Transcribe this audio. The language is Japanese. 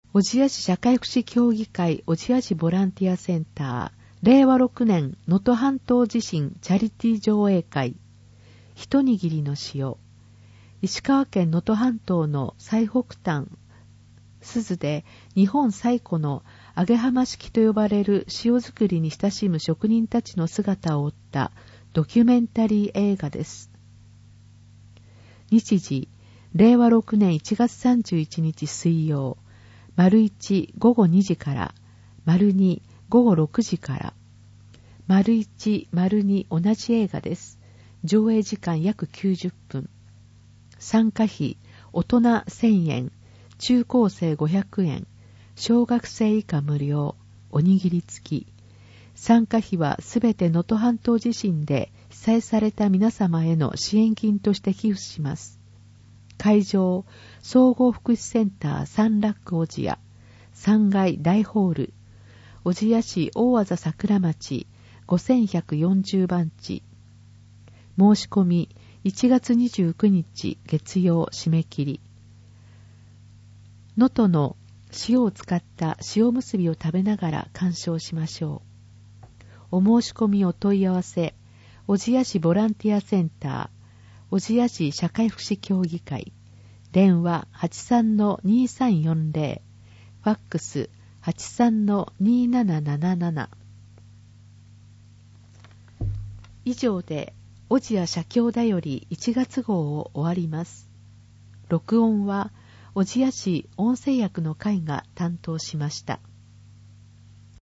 小千谷市社会福祉協議会小千谷市ボランティアセンター令和6年能登半島地震チャリティー上映会一握りの塩。石川県能登半島の最北端珠洲で日本最古の揚げ浜式と呼ばれる塩作りに親しむ職人たちの姿を追ったドキュメンタリー映画です。日時令和6年1月31日水曜丸1午後2時から丸2午後6時から丸1丸2同じ映画です。上映時間約90分。参加費大人1000円、中高生500円、小学生以下無料、おにぎり付き。参加費はすべて能登半島地震で被災された皆様への支援金として寄付します。会場、総合福祉センターサンラック小千谷、3階大ホール、小千谷市大字桜町5140番地。申し込み1月29日月曜締め切り。能登の塩を使った塩むすびを食べながら鑑賞しましょう。お申し込みお問い合わせ、小千谷市ボランティアセンター、小千谷市社会福祉協議会、電話 83-2340、ファックス 83-2777。以上で小千谷社協だより1月号を終わります。録音は小千谷市音声役の会が担当しました。